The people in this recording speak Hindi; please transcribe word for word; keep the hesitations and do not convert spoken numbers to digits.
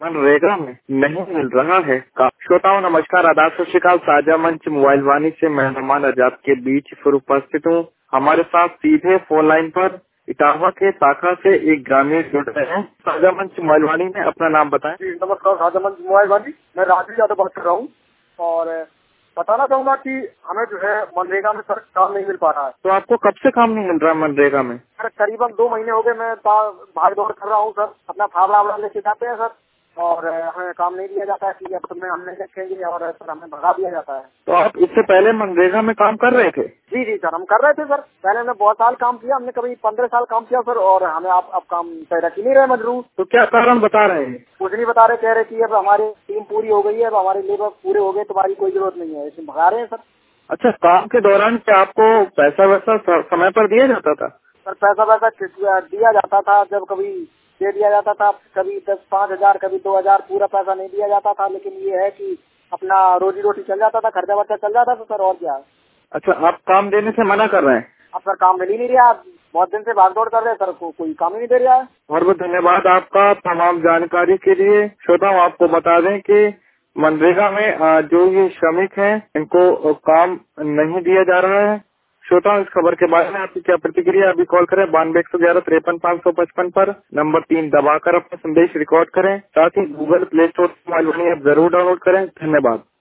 मनरेगा में नहीं मिल रहा है काम। श्रोताओं नमस्कार, आदाब, सत श्री अकाल। साझा मंच मोबाइल वाणी से मैं रहमान आजाद के बीच फिर उपस्थित हूँ। हमारे साथ सीधे फोन लाइन पर इटावा के शाखा से एक ग्रामीण जुड़ रहे हैं। साझा मंच मोबाइल वाणी में अपना नाम बताएं। जी नमस्कार, साझा मंच मोबाइल वाणी, मैं राजीव यादव बात कर रहा हूँ और बताना चाहूंगा कि हमें जो है मनरेगा में सर काम नहीं मिल पा रहा है। तो आपको कब से काम नहीं मिल रहा है मनरेगा में? सर करीबन दो महीने हो गए, मैं भाग दौड़ कर रहा हूँ सर, अपना फावड़ा वावड़ा लेके जाते हैं सर और हमें काम नहीं दिया जाता है कि अब तुम्हें हम नहीं रखेंगे और सर हमें भगा दिया जाता है। तो आप इससे पहले मनरेगा में काम कर रहे थे? जी जी सर, हम कर रहे थे सर, पहले हमने बहुत साल काम किया, हमने कभी पंद्रह साल काम किया सर और हमें आप अब काम रख ही नहीं रहे मजरूर। तो क्या कारण बता रहे हैं? कुछ नहीं बता रहे, कह रहे कि अब हमारी टीम पूरी हो गई है, अब हमारे लेबर पूरे हो गए, तुम्हारी कोई जरूरत नहीं है, इसमें भगा रहे हैं सर। अच्छा, काम के दौरान क्या आपको पैसा वैसा समय पर दिया जाता था? सर पैसा वैसा दिया जाता था, जब कभी दे दिया जाता था, कभी दस पाँच हजार कभी दो हजार, पूरा पैसा नहीं दिया जाता था, लेकिन ये है कि अपना रोजी रोटी चल जाता था, खर्चा वर्चा चल जाता था सर, और क्या। अच्छा, आप काम देने से मना कर रहे हैं? अब सर काम मिल ही नहीं रहा, बहुत दिन से भाग दौड़ कर रहे हैं सर, को, कोई काम ही नहीं दे रहा है। बहुत बहुत धन्यवाद आपका तमाम जानकारी के लिए। श्रोताओं आपको बता दें कि मनरेगा में जो ये श्रमिक हैं इनको काम नहीं दिया जा रहा है। श्रोताओं इस खबर के बारे में आपकी क्या प्रतिक्रिया? अभी कॉल करें बानवे एक सौ ग्यारह तिरपन पाँच सौ पचपन पर, नंबर तीन दबाकर अपना संदेश रिकॉर्ड करें। साथ ही गूगल प्ले स्टोर से मोबाइल वाणी ऐप जरूर डाउनलोड करें। धन्यवाद।